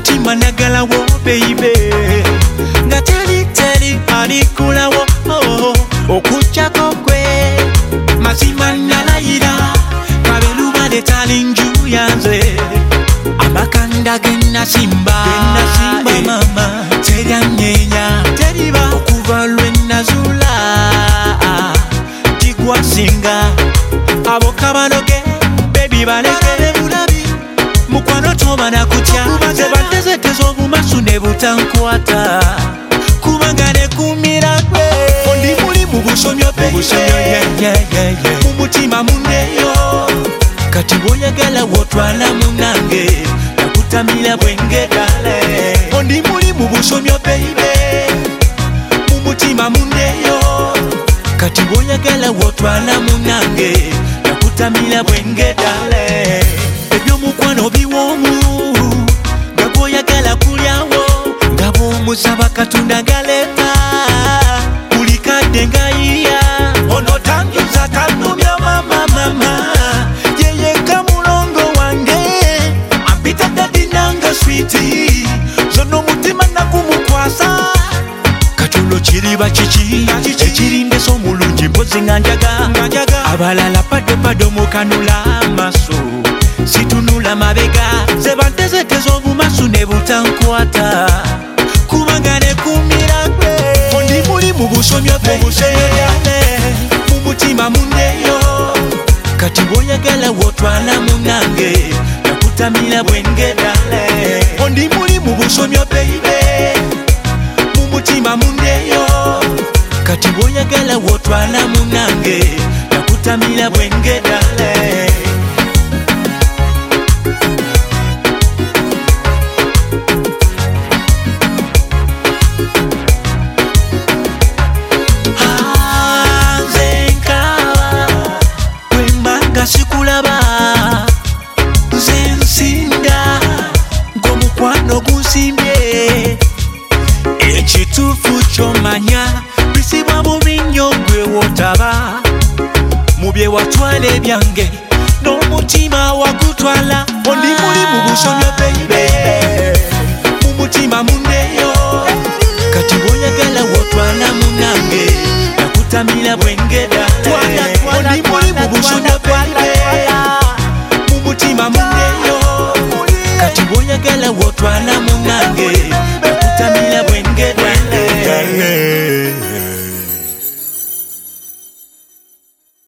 mutima nagalawo baby nga teri alikulawo okujjako gwe mazima nalayira kabelubale talinju yanze amakanda gennasimba mama teryanyenya teriba okuva lwenazula tigwasinga abokabanoge baby baleke bulabi mukwano tobana kutya zebatezekeza obumasu ne butankwata kubanga nekumira gwe ondi muli mu busomyo mumutima muneyo kati bwoyagala wotwala munange nakutamira bwengedale ondi muli mu busomyo baby mumutima muneyo kati bwoyagala wotwala munange nakutamira bwengedale ebyomukwano biwoomu nga bwoyagala kulyawo nga bw'omusaba katonda galeta buli kadde ngayirya ono tanjuza tanumya mama yeyeka mulongo wange ampita dadi nanga switi zono mutima nakumukwasa katulo kiriba kiki ekirindesa omulungi mpozi nga njaga abalala padopado mukanula amaso situnula mabega zebantezekeza obumasu ne butankwata kubanga nekumira gwe ondi muli mu busomyo mumutima muneyo kati bwoyagala wotwala munange nakutamira bwengedale ondi muli mu busomyo baby mumutima muneyo kati bwoyagala wotwala munange nakutamira bwengedale sikulaba zensinda ng'omukwano gunsimbye ekituufu ky'omanya bisibwa bubi nnyo gwe wotaba mu bye watwala ebyange n'omutima wagutwala ondi muli mu busomyo baby mumutima